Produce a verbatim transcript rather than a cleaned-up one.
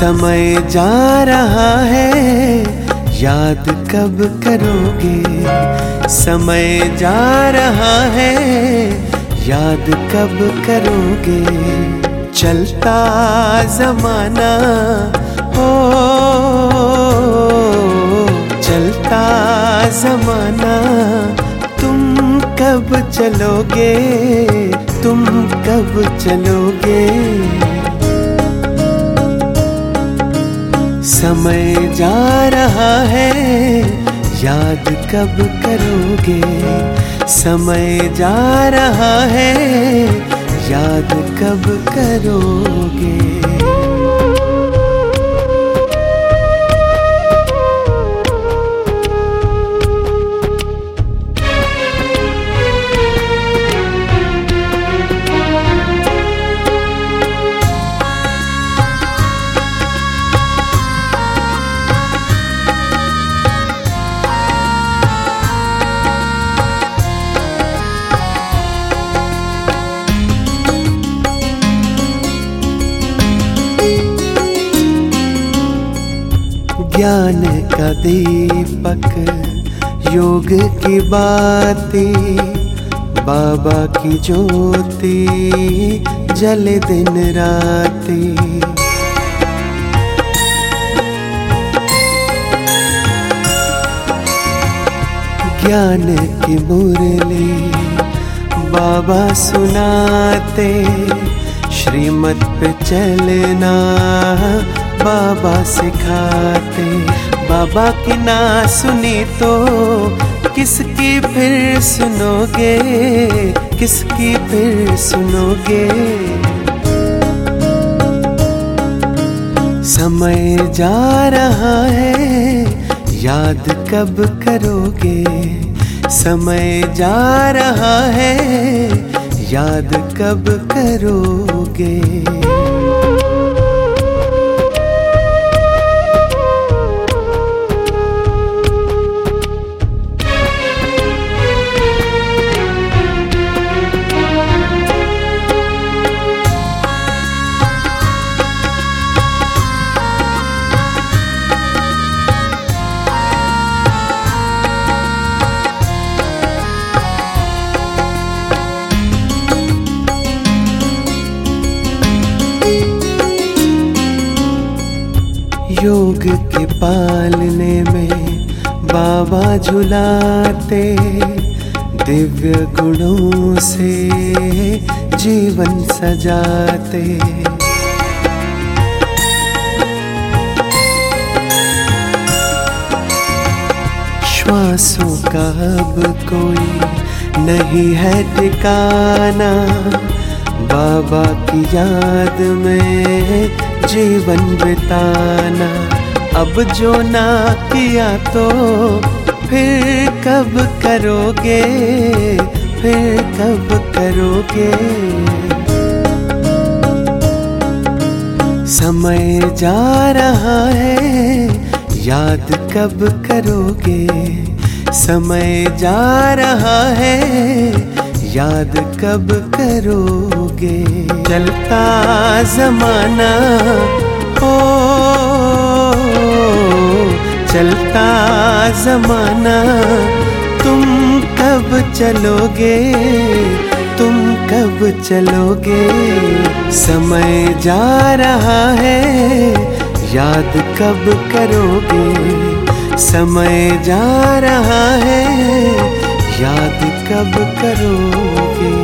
समय जा रहा है, याद कब करोगे। समय जा रहा है, याद कब करोगे। चलता जमाना हो, चलता जमाना, तुम कब चलोगे, तुम कब चलोगे। समय जा रहा है, याद कब करोगे। समय जा रहा है, याद कब करोगे। ज्ञान का दीपक, योग की बातें, बाबा की ज्योति जले दिन राती। ज्ञान की मुरली बाबा सुनाते, श्रीमत पे चलना बाबा सिखाते। बाबा की ना सुनी तो किसकी फिर सुनोगे, किसकी फिर सुनोगे। समय जा रहा है, याद कब करोगे। समय जा रहा है, याद कब करोगे। योग के पालने में बाबा झुलाते, दिव्य गुणों से जीवन सजाते। श्वासों का अब कोई नहीं है ठिकाना, बाबा की याद में जीवन बिताना। अब जो ना किया तो फिर कब करोगे, फिर कब करोगे। समय जा रहा है, याद कब करोगे। समय जा रहा है, याद कब करोगे। चलता जमाना हो, चलता जमाना, तुम कब चलोगे, तुम कब चलोगे। समय जा रहा है, याद कब करोगे। समय जा रहा है, याद कब करोगे।